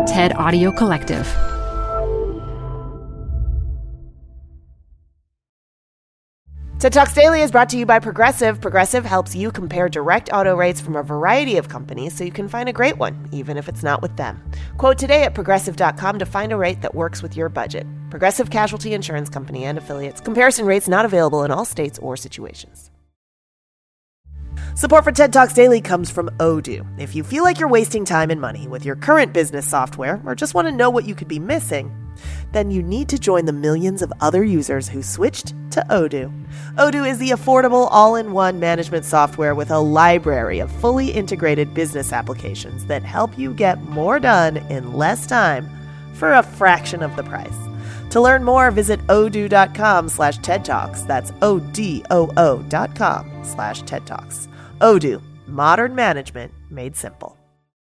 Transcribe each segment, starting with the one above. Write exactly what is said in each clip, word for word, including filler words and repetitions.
TED Audio Collective. TED Talks Daily is brought to you by Progressive. Progressive helps you compare direct auto rates from a variety of companies so you can find a great one, even if it's not with them. Quote today at progressive dot com to find a rate that works with your budget. Progressive Casualty Insurance Company and Affiliates. Comparison rates not available in all states or situations. Support for TED Talks Daily comes from Odoo. If you feel like you're wasting time and money with your current business software or just want to know what you could be missing, then you need to join the millions of other users who switched to Odoo. Odoo is the affordable all-in-one management software with a library of fully integrated business applications that help you get more done in less time for a fraction of the price. To learn more, visit odoo.com slash TED Talks. That's O-D-O-O dot com slash TED Talks. Odoo, modern management made simple.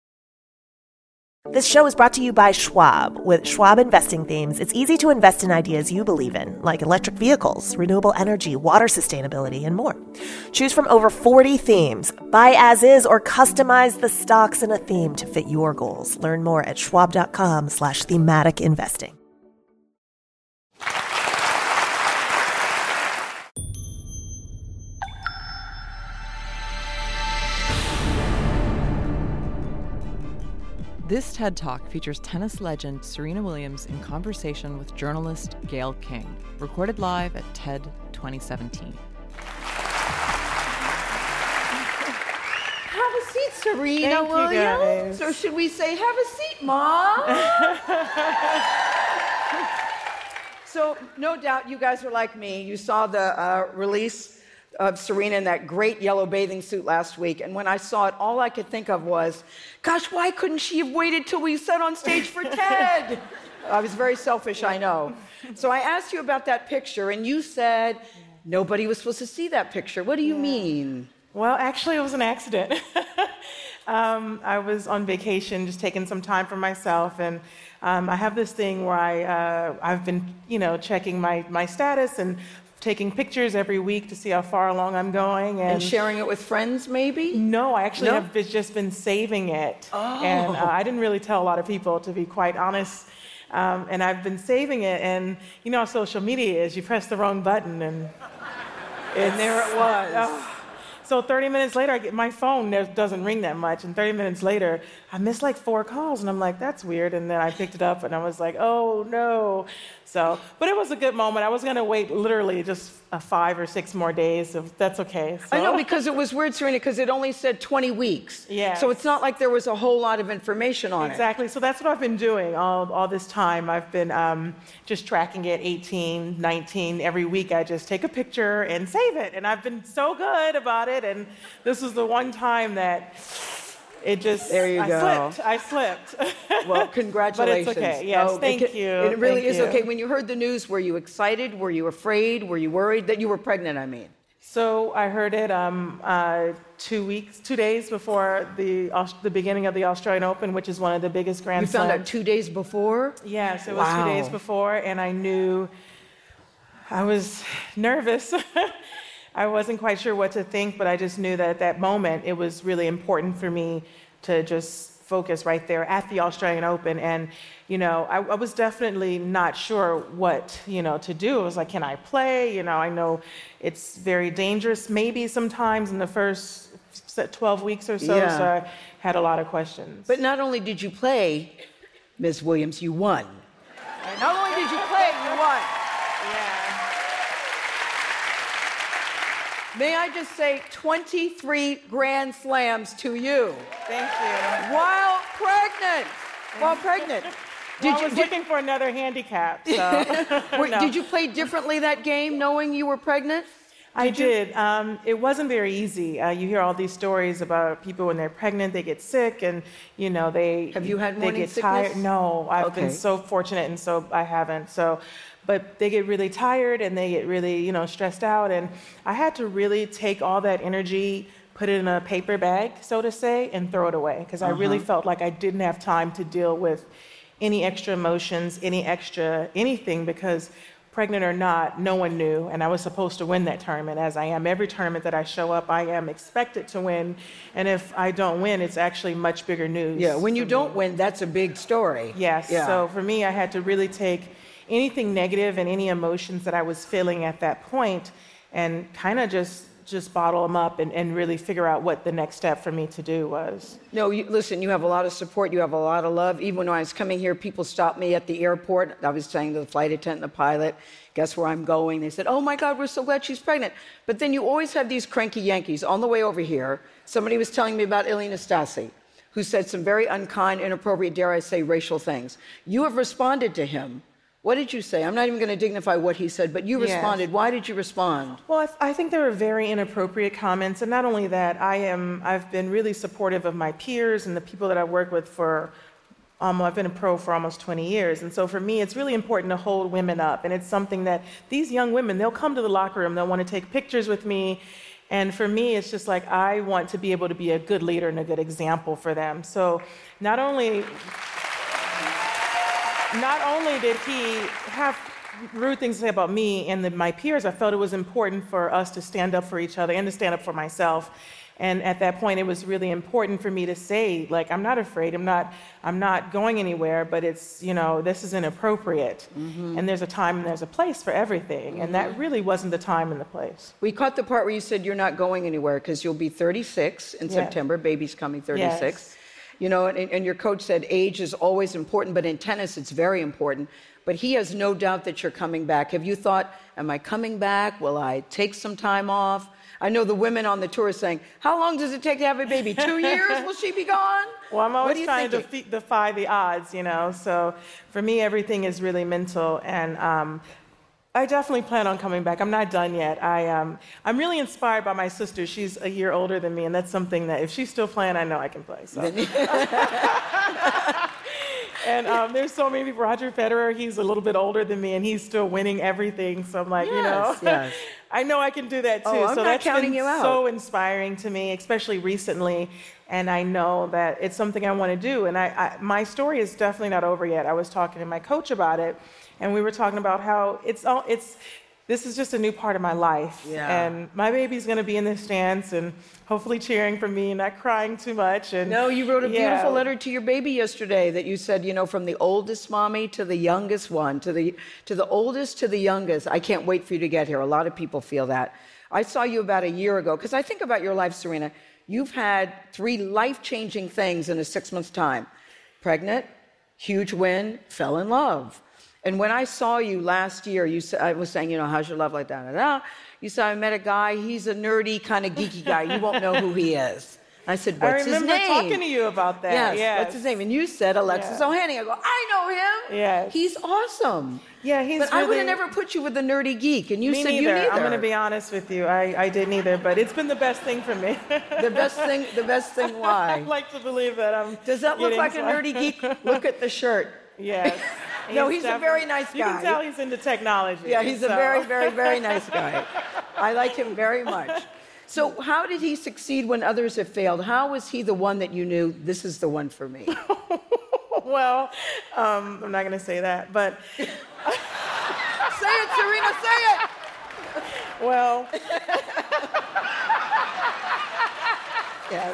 This show is brought to you by Schwab. With Schwab investing themes, it's easy to invest in ideas you believe in, like electric vehicles, renewable energy, water sustainability, and more. Choose from over forty themes. Buy as is or customize the stocks in a theme to fit your goals. Learn more at schwab.com slash thematic investing. This TED Talk features tennis legend Serena Williams in conversation with journalist Gayle King, recorded live at TED twenty seventeen. Have a seat, Serena Thank Williams. Or should we say, have a seat, Mom? So, no doubt you guys are like me. You saw the uh, release of Serena in that great yellow bathing suit last week. And when I saw it, all I could think of was, gosh, why couldn't she have waited till we sat on stage for TED? I was very selfish, I know. So I asked you about that picture, and you said nobody was supposed to see that picture. What do you yeah. mean? Well, actually, it was an accident. um, I was on vacation, just taking some time for myself, and um, I have this thing where I, uh, I've been, you know, checking my, my status and taking pictures every week to see how far along I'm going. And, and sharing it with friends, maybe? No, I actually no? have just been saving it. Oh. And uh, I didn't really tell a lot of people, to be quite honest. Um, and I've been saving it, and you know how social media is. You press the wrong button, and... and there it was. Oh. So thirty minutes later, I get my phone doesn't ring that much, and thirty minutes later, I missed like four calls, and I'm like, that's weird. And then I picked it up, and I was like, oh no. So, but it was a good moment. I was gonna wait literally just uh, five or six more days. So that's okay. So. I know, because it was weird, Serena, because it only said twenty weeks. Yeah. So it's not like there was a whole lot of information on exactly. it. Exactly. So that's what I've been doing all all this time. I've been um, just tracking it, eighteen, nineteen. Every week I just take a picture and save it, and I've been so good about it. And this was the one time that it just, there you I go. slipped. I slipped. Well, congratulations. But it's okay. Yes, oh, thank it, you. It really thank is you. okay. When you heard the news, were you excited? Were you afraid? Were you worried that you were pregnant, I mean? So I heard it um, uh, two weeks, two days before the the beginning of the Australian Open, which is one of the biggest Grand You found Slams. out two days before? Yes, it was wow. two days before, and I knew I was nervous. I wasn't quite sure what to think, but I just knew that at that moment it was really important for me to just focus right there at the Australian Open. And, you know, I, I was definitely not sure what, you know, to do. I was like, can I play? You know, I know it's very dangerous maybe sometimes in the first twelve weeks or so, yeah. so I had a lot of questions. But not only did you play, Miz Williams, you won. And not only did you play, you won. Yeah. May I just say twenty-three Grand Slams to you. Thank you. While pregnant. While pregnant. Did well, you, I was did, looking for another handicap. So. Wait, no. Did you play differently that game, knowing you were pregnant? Did I you? did. Um, it wasn't very easy. Uh, you hear all these stories about people when they're pregnant, they get sick, and you know they. Have you had they morning get sickness? tired? No, I've okay. been so fortunate, and so I haven't. So, but they get really tired, and they get really, you know, stressed out, and I had to really take all that energy, put it in a paper bag, so to say, and throw it away, because uh-huh. I really felt like I didn't have time to deal with any extra emotions, any extra anything, because pregnant or not, no one knew, and I was supposed to win that tournament, as I am. Every tournament that I show up, I am expected to win, and if I don't win, it's actually much bigger news. Yeah, when you me. don't win, that's a big story. Yes, yeah. So for me, I had to really take anything negative and any emotions that I was feeling at that point and kind of just just bottle them up and, and really figure out what the next step for me to do was. No, you, listen, you have a lot of support. You have a lot of love. Even when I was coming here, people stopped me at the airport. I was saying to the flight attendant and the pilot, guess where I'm going? They said, oh, my God, we're so glad she's pregnant. But then you always have these cranky Yankees. On the way over here, somebody was telling me about Elena Stasi, who said some very unkind, inappropriate, dare I say, racial things. You have responded to him. What did you say? I'm not even going to dignify what he said, but you responded. Yes. Why did you respond? Well, I, th- I think there were very inappropriate comments, and not only that, I am I've been really supportive of my peers and the people that I've worked with for. Um, I've been a pro for almost twenty years, and so for me, it's really important to hold women up, and it's something that these young women, they'll come to the locker room, they'll want to take pictures with me, and for me, it's just like I want to be able to be a good leader and a good example for them. So not only. Not only did he have rude things to say about me and the, my peers, I felt it was important for us to stand up for each other and to stand up for myself. And at that point, it was really important for me to say, like, I'm not afraid, I'm not, I'm not going anywhere, but it's, you know, this is inappropriate. Mm-hmm. And there's a time and there's a place for everything. Mm-hmm. And that really wasn't the time and the place. We caught the part where you said you're not going anywhere because you'll be thirty-six in yes. September. Baby's coming thirty-six. Yes. You know, and, and your coach said age is always important, but in tennis it's very important. But he has no doubt that you're coming back. Have you thought, am I coming back? Will I take some time off? I know the women on the tour are saying, how long does it take to have a baby? Two years? Will she be gone? Well, I'm always trying to defi- defy the odds, you know. So for me, everything is really mental. And um, I definitely plan on coming back. I'm not done yet. I, um, I'm really inspired by my sister. She's a year older than me, and that's something that if she's still playing, I know I can play. So. And um, there's so many people. Roger Federer, he's a little bit older than me, and he's still winning everything. So I'm like, yes, you know, yes. I know I can do that too. Oh, I'm so not that's counting been you out. So inspiring to me, especially recently. And I know that it's something I want to do. And I, I, my story is definitely not over yet. I was talking to my coach about it, and we were talking about how it's all it's. This is just a new part of my life. Yeah. And my baby's going to be in the stands and hopefully cheering for me and not crying too much. And no, you wrote a yeah. beautiful letter to your baby yesterday that you said, you know, from the oldest mommy to the youngest one, to the to the oldest to the youngest. I can't wait for you to get here. A lot of people feel that. I saw you about a year ago, because I think about your life, Serena. You've had three life-changing things in a six-month time. Pregnant, huge win, fell in love. And when I saw you last year, you said, I was saying, you know, how's your love like that? Da, da, da. You said, I met a guy, he's a nerdy, kind of geeky guy. You won't know who he is. I said, what's his name? I remember talking to you about that. Yes, yes. What's his name? And you said Alexis yeah. Ohanian. I go, I know him. Yes. He's awesome. Yeah, he's But really... I would have never put you with the nerdy geek. And you me said neither. you neither. I'm going to be honest with you. I, I did neither, but it's been the best thing for me. The best thing, the best thing why? I'd like to believe that I'm Does that look like a some... nerdy geek? Look at the shirt. Yes. No, he's a very nice guy. You can tell he's into technology. Yeah, he's so. a very, very, very nice guy. I like him very much. So how did he succeed when others have failed? How was he the one that you knew, this is the one for me? Well, um, I'm not going to say that, but... Say it, Serena, say it! Well... Yes.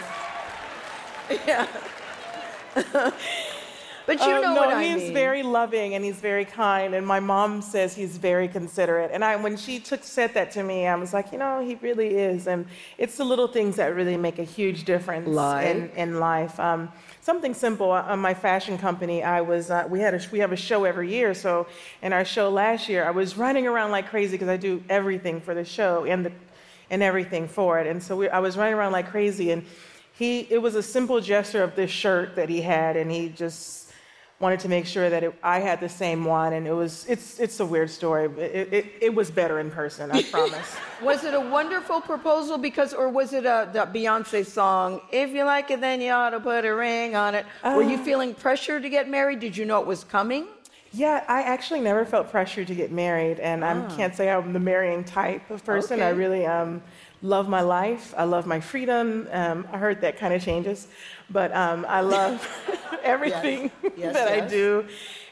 Yeah. But you know um, no, what I mean. No, he's very loving and he's very kind, and my mom says he's very considerate. And I, when she took said that to me, I was like, you know, he really is. And it's the little things that really make a huge difference in, in life. Um, something simple. On my fashion company, I was uh, we had a, we have a show every year. So in our show last year, I was running around like crazy because I do everything for the show and the and everything for it. And so we, I was running around like crazy, and he it was a simple gesture of this shirt that he had, and he just wanted to make sure that it, I had the same one, and it was, it's it's a weird story, but it, it, it was better in person, I promise. Was it a wonderful proposal, because, or was it a the Beyonce song, if you like it, then you ought to put a ring on it? Uh, Were you feeling pressure to get married? Did you know it was coming? Yeah, I actually never felt pressure to get married, and ah. I can't say I'm the marrying type of person. Okay. I really um, love my life. I love my freedom. Um, I heard that kind of changes, but um, I love everything yes. Yes, that yes. I do.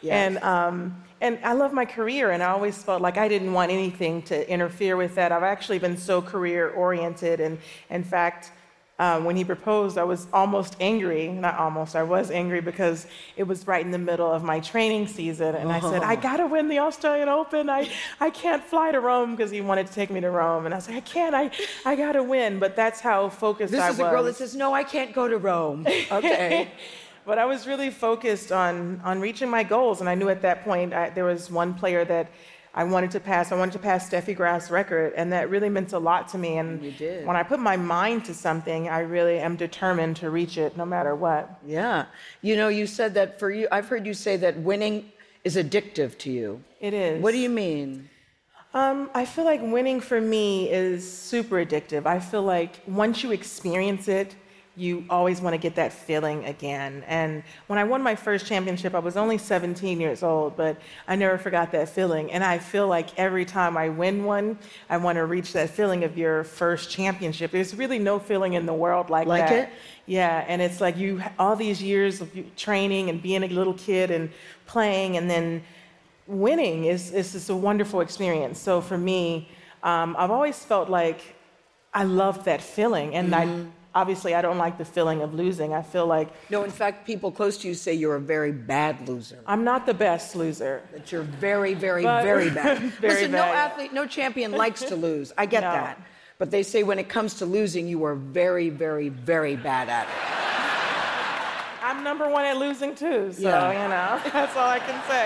Yes. And um, and I love my career, and I always felt like I didn't want anything to interfere with that. I've actually been so career-oriented, and in fact, um, when he proposed, I was almost angry. Not almost, I was angry because it was right in the middle of my training season, and I said, I gotta win the Australian Open. I, I can't fly to Rome, because he wanted to take me to Rome, and I was like, I can't, I, I gotta win. But that's how focused This I is was. a girl that says, no, I can't go to Rome. Okay. But I was really focused on, on reaching my goals, and I knew at that point I, there was one player that I wanted to pass. I wanted to pass Steffi Graf's record, and that really meant a lot to me. And You did. when I put my mind to something, I really am determined to reach it no matter what. Yeah. You know, you said that for you, I've heard you say that winning is addictive to you. It is. What do you mean? Um, I feel like winning for me is super addictive. I feel like once you experience it, you always want to get that feeling again. And when I won my first championship, I was only seventeen years old, but I never forgot that feeling. And I feel like every time I win one, I want to reach that feeling of your first championship. There's really no feeling in the world like, Like that. it? Yeah, and it's like you all these years of training and being a little kid and playing, and then winning is, is just a wonderful experience. So for me, um, I've always felt like I loved that feeling, and Mm-hmm. I obviously I don't like the feeling of losing. I feel like No, in fact, people close to you say you're a very bad loser. I'm not the best loser. That you're very, very, But- very bad. Very Listen, no bad. athlete, no champion likes to lose. I get No. that. But they say when it comes to losing, you are very, very, very bad at it. I'm number one at losing too, so Yeah. you know, that's all I can say.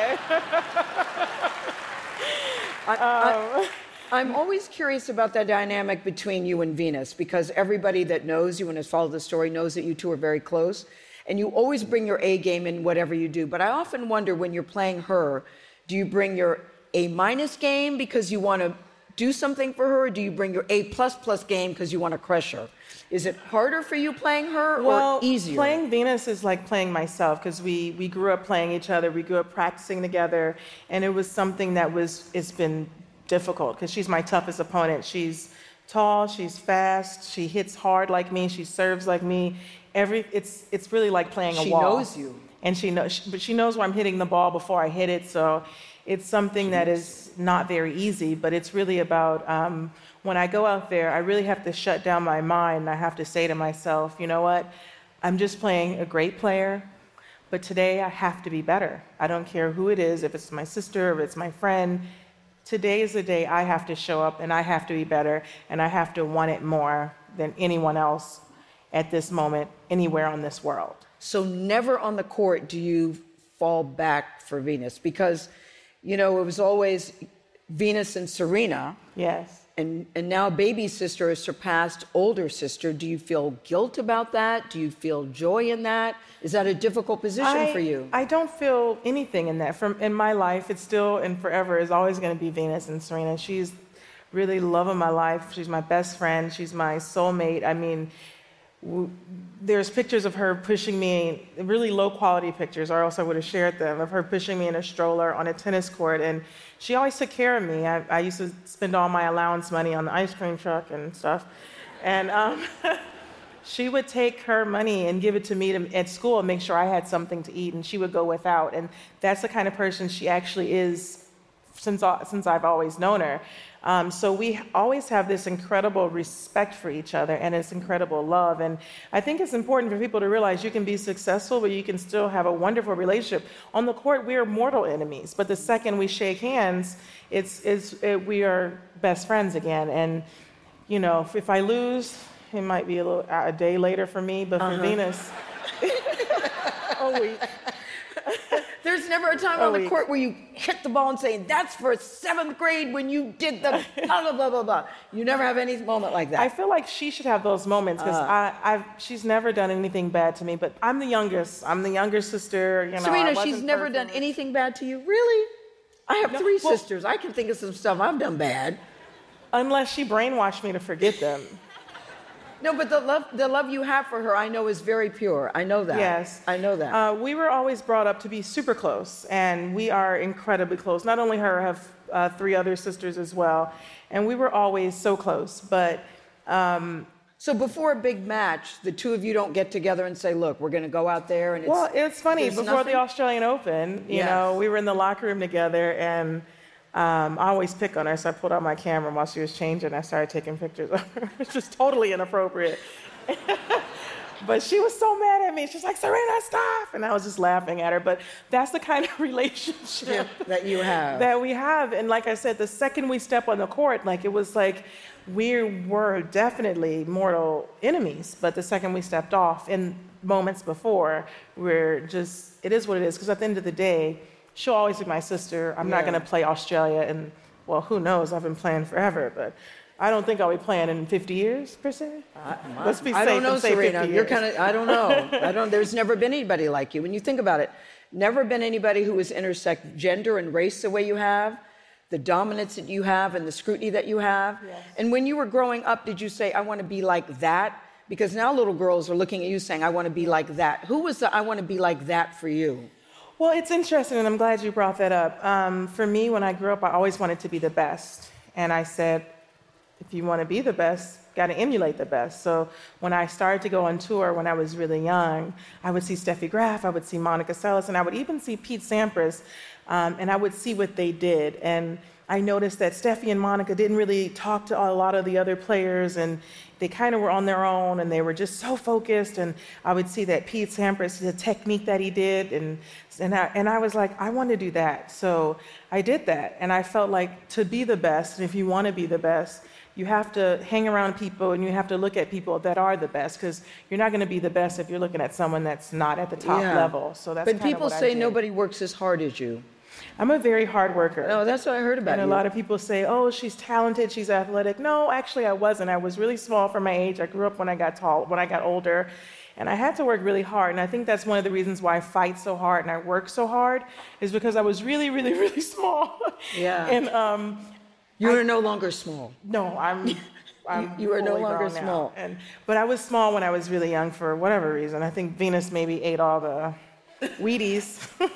I, I, I'm always curious about that dynamic between you and Venus, because everybody that knows you and has followed the story knows that you two are very close, and you always bring your A game in whatever you do. But I often wonder, when you're playing her, do you bring your A minus game because you want to do something for her, or do you bring your A plus plus game because you want to crush her? Is it harder for you playing her, Well, or easier? playing Venus is like playing myself, because we, we grew up playing each other, we grew up practicing together, and it was something that was, it's been difficult, because she's my toughest opponent. She's tall, she's fast, she hits hard like me, she serves like me. Every, it's, it's really like playing a She wall. knows you. And she knows, but she knows where I'm hitting the ball before I hit it, so it's something that is not very easy, but it's really about, um, when I go out there, I really have to shut down my mind, and I have to say to myself, you know what, I'm just playing a great player, but today I have to be better. I don't care who it is, if it's my sister, if it's my friend. Today is the day I have to show up, and I have to be better, and I have to want it more than anyone else at this moment, anywhere on this world. So never on the court do you fall back for Venus, because, you know, it was always Venus and Serena, Yes. and, and now baby sister has surpassed older sister. Do you feel guilt about that? Do you feel joy in that? Is that a difficult position I, for you? I don't feel anything in that. From in my life, it's still and forever is always going to be Venus and Serena. She's really love of my life. She's my best friend. She's my soulmate. I mean, w- there's pictures of her pushing me, really low quality pictures, or else I would have shared them, of her pushing me in a stroller on a tennis court. And she always took care of me. I, I used to spend all my allowance money on the ice cream truck and stuff. And um, she would take her money and give it to me to, at school and make sure I had something to eat, and she would go without. And that's the kind of person she actually is since, since I've always known her. Um, so we always have this incredible respect for each other and this incredible love. And I think it's important for people to realize you can be successful, but you can still have a wonderful relationship. On the court, we are mortal enemies, but the second we shake hands, it's, it's, it, we are best friends again. And, you know, if, if I lose, it might be a, little, a day later for me, but for Uh-huh. Venus, a week. There's never a time A on the week. court where you hit the ball and say, that's for seventh grade when you did the blah, blah, blah, blah, blah. You never have any moment like that. I feel like she should have those moments because Uh. I, I've, she's never done anything bad to me. But I'm the youngest. I'm the younger sister. You know, I Serena, wasn't she's never done perfect. anything bad to you? Really? I have No, three well- sisters. I can think of some stuff I've done bad. Unless she brainwashed me to forget them. No, but the love, the love you have for her, I know, is very pure. I know that. Yes. I know that. Uh, we were always brought up to be super close, and we are incredibly close. Not only her, I have uh, three other sisters as well, and we were always so close. But um, So before a big match, the two of you don't get together and say, look, we're going to go out there and it's... Well, it's funny. Before nothing? the Australian Open, you Yes. know, we were in the locker room together, and um, I always pick on her, so I pulled out my camera while she was changing. I started taking pictures of her. It's just totally inappropriate. But she was so mad at me. She's like, Serena, stop. And I was just laughing at her. But that's the kind of relationship that you have. That we have. And like I said, the second we step on the court, like it was like we were definitely mortal enemies. But the second we stepped off, in moments before, we're just, it is what it is. Because at the end of the day, she'll always be my sister. I'm Yeah. not going to play Australia. And, well, who knows? I've been playing forever. But I don't think I'll be playing in fifty years, per se. I, Let's be I safe don't know, and say Serena. fifty You're years. kind of, I don't know. I don't, there's never been anybody like you. When you think about it, never been anybody who has intersect gender and race the way you have, the dominance that you have and the scrutiny that you have. Yes. And when you were growing up, did you say, I want to be like that? Because now little girls are looking at you saying, I want to be like that. Who was the I want to be like that for you? Well, it's interesting, and I'm glad you brought that up. Um, for me, when I grew up, I always wanted to be the best. And I said, if you want to be the best, got to emulate the best. So when I started to go on tour when I was really young, I would see Steffi Graf, I would see Monica Seles, and I would even see Pete Sampras, um, and I would see what they did. And I noticed that Steffi and Monica didn't really talk to a lot of the other players, and they kind of were on their own, and they were just so focused. And I would see that Pete Sampras, the technique that he did, and and I, and I was like, I want to do that. So I did that, and I felt like to be the best, and if you want to be the best, you have to hang around people and you have to look at people that are the best, because you're not going to be the best if you're looking at someone that's not at the top Yeah. level. So that's But kind people of what say I did. nobody works as hard as you. I'm a very hard worker. No, that's what I heard about And a you. lot of people say, oh, she's talented, she's athletic. No, actually I wasn't. I was really small for my age. I grew up when I got tall, when I got older. And I had to work really hard. And I think that's one of the reasons why I fight so hard and I work so hard, is because I was really, really, really small. Yeah. And um, You are no longer small. no, I'm... I'm You are no fully longer grown now. small. And, but I was small when I was really young for whatever reason. I think Venus maybe ate all the Wheaties.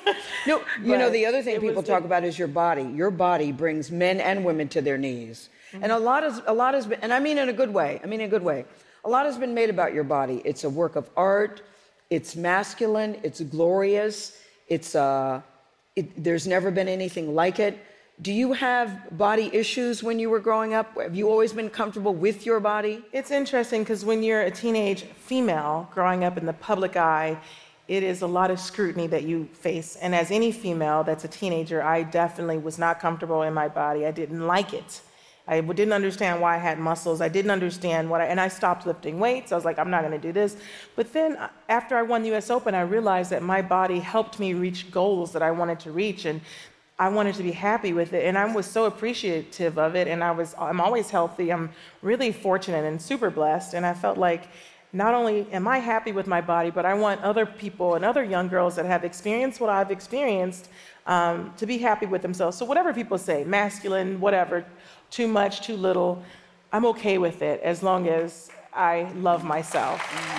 No, you know, But the other thing it people was talk the- about is your body. Your body brings men and women to their knees. Mm-hmm. And a lot is a lot has been, and I mean in a good way. I mean in a good way. A lot has been made about your body. It's a work of art. It's masculine. It's glorious. It's uh, it, there's never been anything like it. Do you have body issues when you were growing up? Have you always been comfortable with your body? It's interesting because when you're a teenage female growing up in the public eye, it is a lot of scrutiny that you face. And as any female that's a teenager, I definitely was not comfortable in my body. I didn't like it. I didn't understand why I had muscles. I didn't understand what I, and I stopped lifting weights. I was like, I'm not going to do this. But then after I won the U S Open, I realized that my body helped me reach goals that I wanted to reach. And I wanted to be happy with it, and I was so appreciative of it, and I was, I'm always healthy. I'm really fortunate and super blessed, and I felt like not only am I happy with my body, but I want other people and other young girls that have experienced what I've experienced um, to be happy with themselves. So whatever people say, masculine, whatever, too much, too little, I'm okay with it as long as I love myself.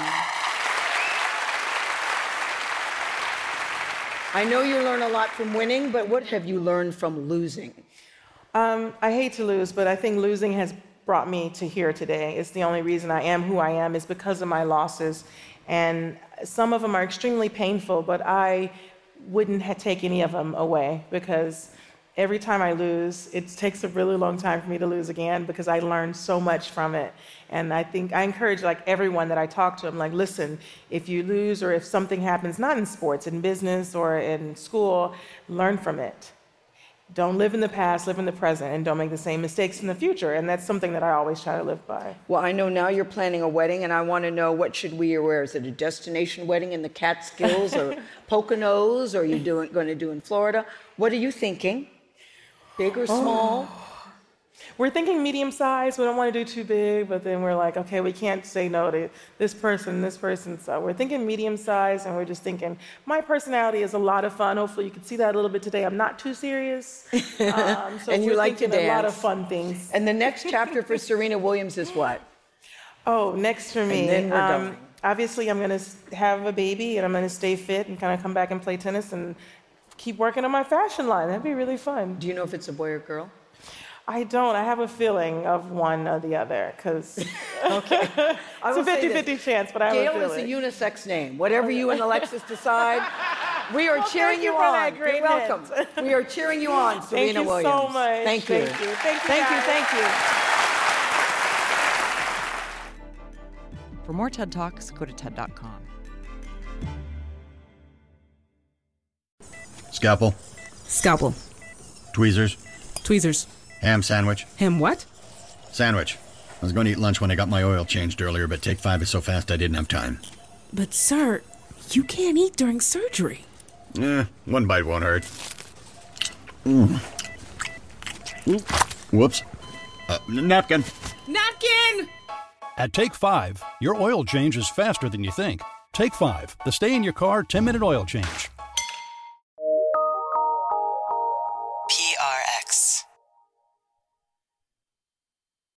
I know you learn a lot from winning, but what have you learned from losing? Um, I hate to lose, but I think losing has brought me to here today. It's the only reason I am who I am is because of my losses. And some of them are extremely painful, but I wouldn't ha- take any of them away, because every time I lose, it takes a really long time for me to lose again, because I learned so much from it. And I think I encourage like everyone that I talk to, I'm like, listen, if you lose or if something happens, not in sports, in business or in school, learn from it. Don't live in the past, live in the present, and don't make the same mistakes in the future. And that's something that I always try to live by. Well, I know now you're planning a wedding, and I want to know, what should we wear? Is it a destination wedding in the Catskills or Poconos, or are you doing, going to do in Florida? What are you thinking? Big or small? Oh. We're thinking medium size. We don't want to do too big, but then we're like, okay, we can't say no to this person, this person. So we're thinking medium size, and we're just thinking, my personality is a lot of fun. Hopefully you can see that a little bit today. I'm not too serious. Um, so And you we're like to thinking a lot of dance. fun things. And the next chapter for Serena Williams is what? Oh, next for me. And then we're um, going. Obviously, I'm going to have a baby, and I'm going to stay fit and kind of come back and play tennis and keep working on my fashion line. That'd be really fun. Do you know if it's a boy or girl? I don't. I have a feeling of one or the other, because Okay. it's a fifty-fifty chance, but I have Gail a feeling. is a unisex name. Whatever you and Alexis decide, we are Well, cheering thank you you for on. that great You're welcome. hint. We are cheering you on, Serena Thank you Williams. so much. Thank you. Thank you. Thank you, Thank you. guys. Thank you. For more TED Talks, go to TED dot com. Scalpel, Scalpel. tweezers, Tweezers. ham sandwich. Ham what? Sandwich. I was going to eat lunch when I got my oil changed earlier, but Take Five is so fast I didn't have time. But, sir, you can't eat during surgery. Eh, one bite won't hurt. Mm. Whoops. Uh, napkin. Napkin! At Take Five, your oil change is faster than you think. Take Five, the stay-in-your-car ten-minute oil change.